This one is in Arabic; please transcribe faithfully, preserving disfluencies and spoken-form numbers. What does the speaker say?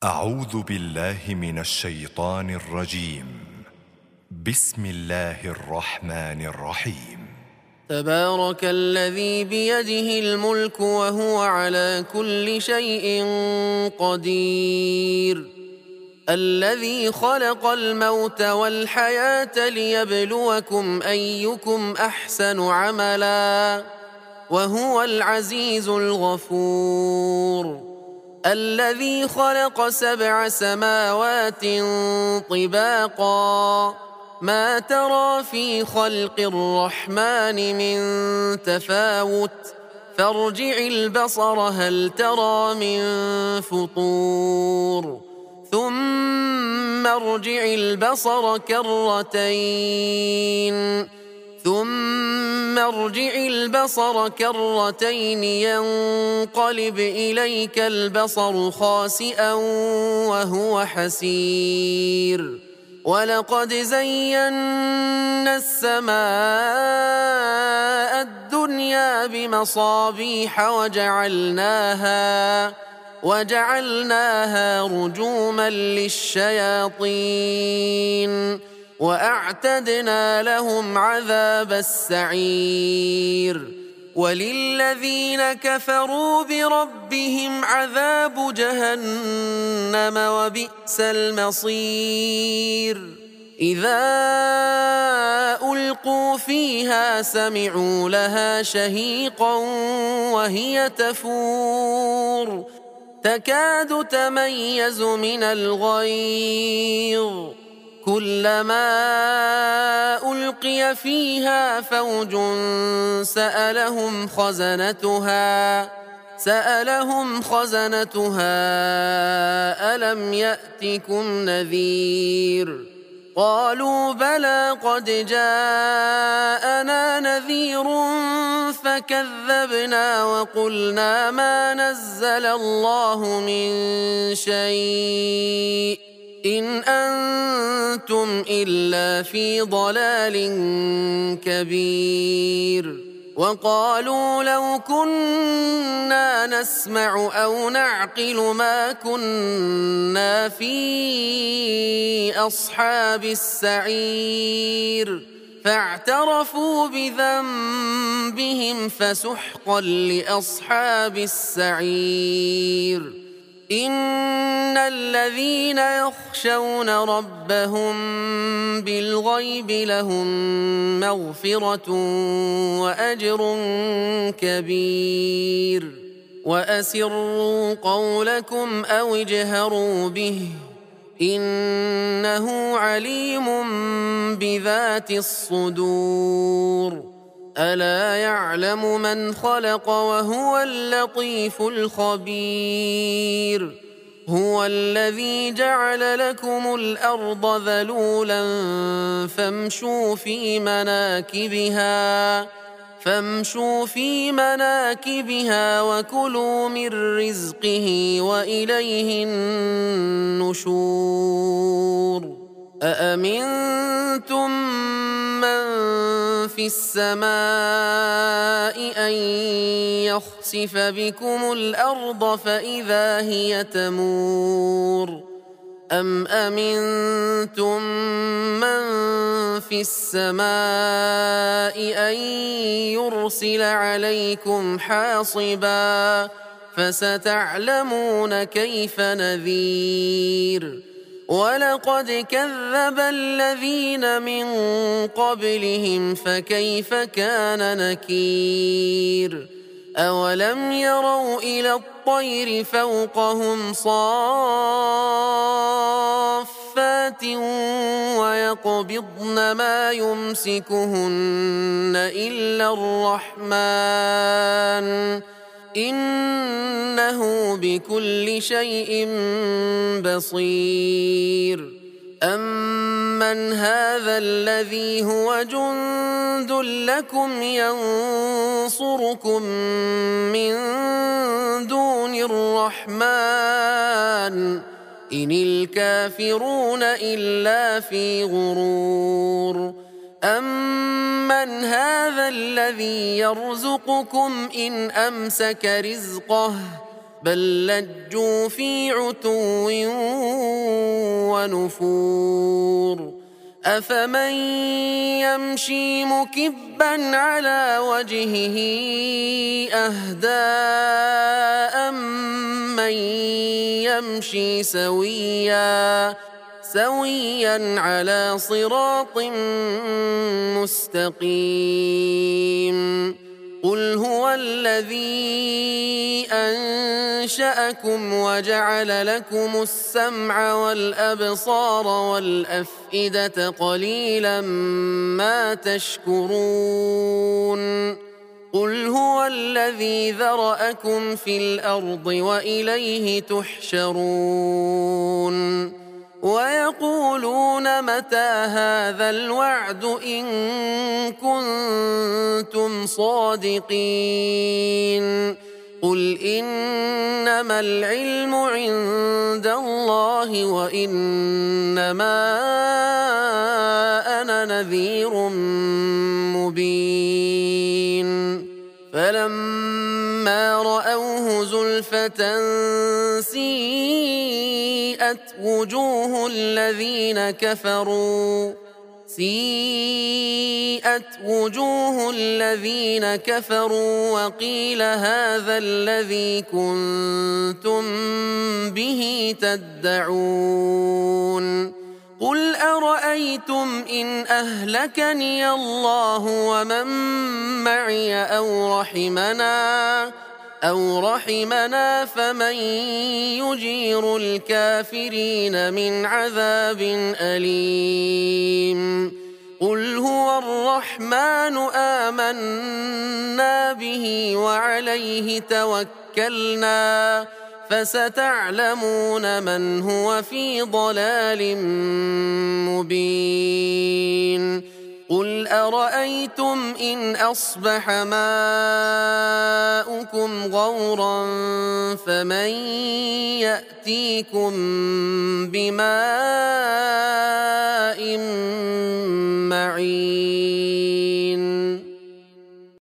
أعوذ بالله من الشيطان الرجيم. بسم الله الرحمن الرحيم. تبارك الذي بيده الملك وهو على كل شيء قدير، الذي خلق الموت والحياة ليبلوكم أيكم أحسن عملا، وهو العزيز الغفور، الذي خلق سبع سماوات طباقا، ما ترى في خلق الرحمن من تفاوت، فارجع البصر هل ترى من فطور، ثم ارجع البصر كرتين ثم ارجع البصر كرتين ينقلب إليك البصر خاسئا وهو حسير، ولقد زينا السماء الدنيا بمصابيح وجعلناها وجعلناها رجوما للشياطين، وأعتدنا لهم عذاب السعير، وللذين كفروا بربهم عذاب جهنم وبئس المصير. إذا ألقوا فيها سمعوا لها شهيقا وهي تفور، تكاد تميز من الغيظ، كلما ألقي فيها فوج سألهم خزنتها سألهم خزنتها ألم يأتكم نذير؟ قالوا بلى قد جاءنا نذير فكذبنا وقلنا ما نزل الله من شيء إن أنتم إلا في ضلال كبير. وقالوا لو كنا نسمع أو نعقل ما كنا في أصحاب السعير، فاعترفوا بذنبهم فسحقا لأصحاب السعير. إن الذين يخشون ربهم بالغيب لهم مغفرة وأجر كبير. وأسروا قولكم أو اجهروا به إنه عليم بذات الصدور. ألا يعلم من خلق وهو اللطيف الخبير. هو الذي جعل لكم الأرض ذلولا فامشوا في مناكبها فامشوا في مناكبها وكلوا من رزقه وإليه النشور. أأمنتم من في السماء أن يخسف بكم الأرض فإذا هي تمور، أم أمنتم من في السماء أن يرسل عليكم حاصبا فستعلمون كيف نذير. ولقد كذب الذين من قبلهم فكيف كان نكير. أولم يروا إلى الطير فوقهم صافات ويقبضن ما يمسكهن إلا الرحمن إنه بكل شيء بصير. أمن هذا الذي هو جند لكم ينصركم من دون الرحمن إن الكافرون إلا في غرور. أمن هذا الذي يرزقكم إن أمسك رزقه بل لجوا في عتو ونفور أفمن يمشي مكبا على وجهه أهدى أمن يمشي سويا سويا على صراط مستقيم قل هو الذي أنشأكم وجعل لكم السمع والأبصار والأفئدة قليلا ما تشكرون قل هو الذي ذرأكم في الأرض وإليه تحشرون ويقولون متى هذا الوعد إن كنتم صادقين قل إنما العلم عند الله وإنما أنا نذير مبين فلما رأوه زلفة سيئت وجوه الذين كفروا سيئت وجوه الذين كفروا وقيل هذا الذي كنتم به تدعون قل أرأيتم إن أهلكني الله ومن معي أو رحمنا أو رحمنا فمن يجير الكافرين من عذاب أليم قل هو الرحمن آمنا به وعليه توكلنا فستعلمون من هو في ضلال مبين قل أرأيتم إن أصبح ماؤكم غورا فمن يأتيكم بماء